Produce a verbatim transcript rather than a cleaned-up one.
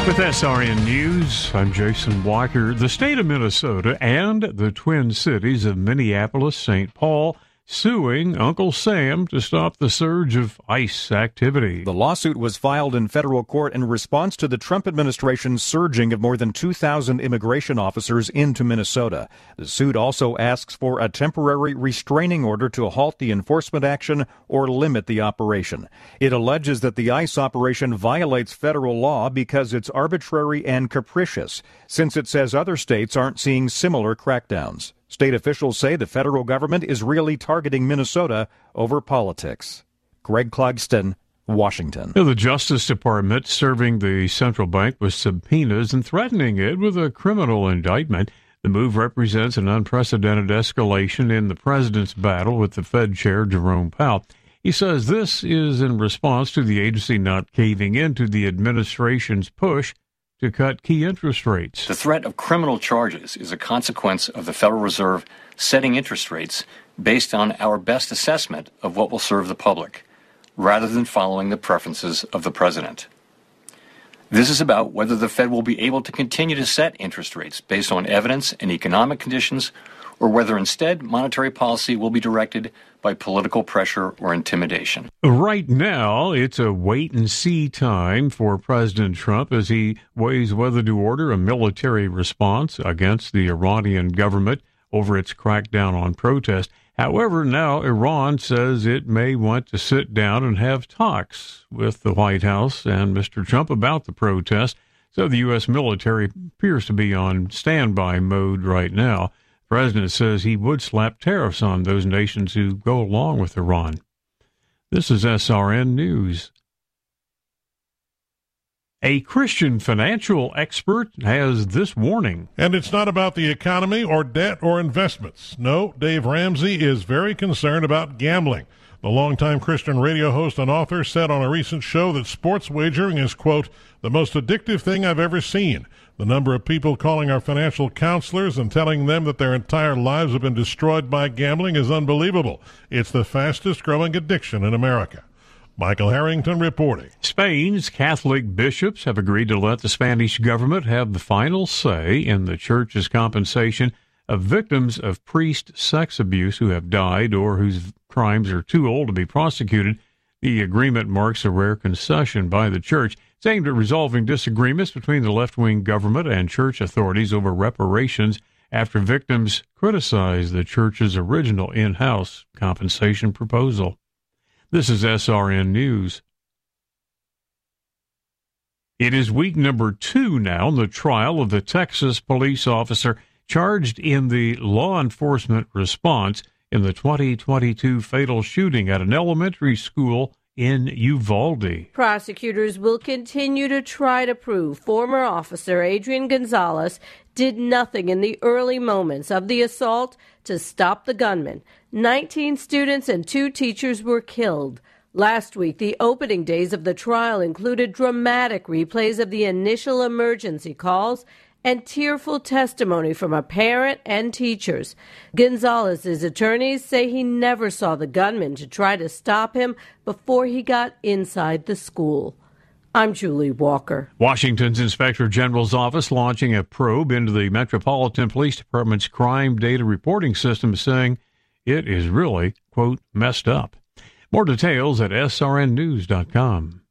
With S R N News, I'm Jason Walker. The state of Minnesota and the Twin Cities of Minneapolis, Saint Paul, suing Uncle Sam to stop the surge of ICE activity. The lawsuit was filed in federal court in response to the Trump administration's surging of more than two thousand immigration officers into Minnesota. The suit also asks for a temporary restraining order to halt the enforcement action or limit the operation. It alleges that the ICE operation violates federal law because it's arbitrary and capricious, since it says other states aren't seeing similar crackdowns. State officials say the federal government is really targeting Minnesota over politics. Greg Clugston, Washington. The Justice Department serving the central bank with subpoenas and threatening it with a criminal indictment. The move represents an unprecedented escalation in the president's battle with the Fed chair, Jerome Powell. He says this is in response to the agency not caving into the administration's push to cut key interest rates. The threat of criminal charges is a consequence of the Federal Reserve setting interest rates based on our best assessment of what will serve the public, rather than following the preferences of the president. This is about whether the Fed will be able to continue to set interest rates based on evidence and economic conditions, or whether instead monetary policy will be directed by political pressure or intimidation. Right now, it's a wait-and-see time for President Trump as he weighs whether to order a military response against the Iranian government over its crackdown on protest. However, now Iran says it may want to sit down and have talks with the White House and Mister Trump about the protest, so the U S military appears to be on standby mode right now. The president says he would slap tariffs on those nations who go along with Iran. This is S R N News. A Christian financial expert has this warning. And it's not about the economy or debt or investments. No, Dave Ramsey is very concerned about gambling. The longtime Christian radio host and author said on a recent show that sports wagering is, quote, the most addictive thing I've ever seen. The number of people calling our financial counselors and telling them that their entire lives have been destroyed by gambling is unbelievable. It's the fastest growing addiction in America. Michael Harrington reporting. Spain's Catholic bishops have agreed to let the Spanish government have the final say in the church's compensation of victims of priest sex abuse who have died or whose crimes are too old to be prosecuted. The agreement marks a rare concession by the church. It's aimed at resolving disagreements between the left-wing government and church authorities over reparations after victims criticized the church's original in-house compensation proposal. This is S R N News. It is week number two now in the trial of the Texas police officer charged in the law enforcement response in the twenty twenty-two fatal shooting at an elementary school in Uvalde. Prosecutors will continue to try to prove former officer Adrian Gonzalez did nothing in the early moments of the assault to stop the gunman. nineteen students and two teachers were killed. Last week, the opening days of the trial included dramatic replays of the initial emergency calls and tearful testimony from a parent and teachers. Gonzalez's attorneys say he never saw the gunman to try to stop him before he got inside the school. I'm Julie Walker. Washington's Inspector General's office launching a probe into the Metropolitan Police Department's crime data reporting system, saying it is really, quote, messed up. More details at S R N news dot com.